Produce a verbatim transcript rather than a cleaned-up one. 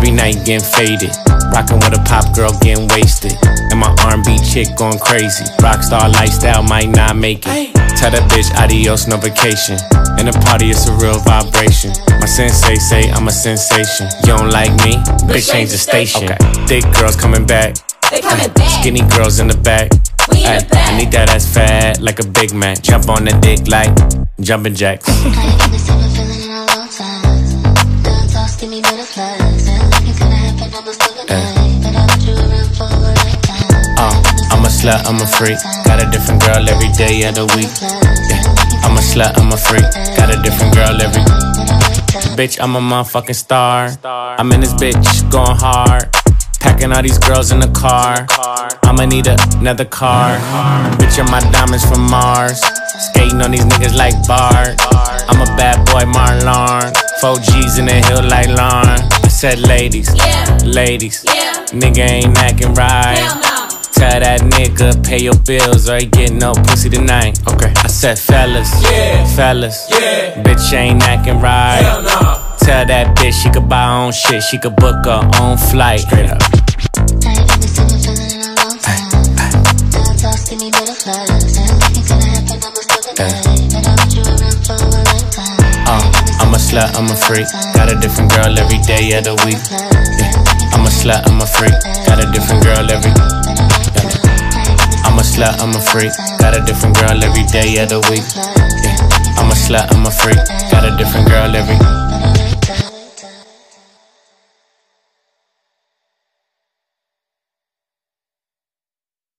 Every night getting faded, rockin' with a pop girl getting wasted, and my R and B chick going crazy. Rockstar lifestyle might not make it. Tell that bitch adios, no vacation. In the party it's a real vibration. My sensei say I'm a sensation. You don't like me? Bitch, change the station. Okay. Thick girls coming back. They coming back. Skinny girls in the back. We in the back. I need that ass fat like a Big Mac. Jump on the dick like jumping jacks. I'm a slut, I'm a freak. Got a different girl every day of the week. Yeah. I'm a slut, I'm a freak. Got a different girl every bitch, I'm a motherfucking star. I'm in this bitch, going hard. Packing all these girls in the car. I'ma need another car. Bitch, I'm my diamonds from Mars. Skating on these niggas like Bart. I'm a bad boy, Marlon. Four G's in the hill like Lauren. I said ladies, Yeah. ladies. Yeah. Nigga ain't acting right. Hell no. Tell that nigga pay your bills or you get no pussy tonight. Okay. I said fellas, Yeah. fellas, Yeah. bitch ain't acting right. Hell no. Tell that bitch she could buy her own shit, she could book her own flight. Straight up. Uh, I'm a slut, I'm a freak. Got a different girl every day of the week. Yeah. I'm a slut, I'm a freak. Got a different girl every. Yeah. I'm a slut, I'm a freak. Got a different girl every day of the week. Yeah. I'm a slut, I'm a freak. Got a different girl every.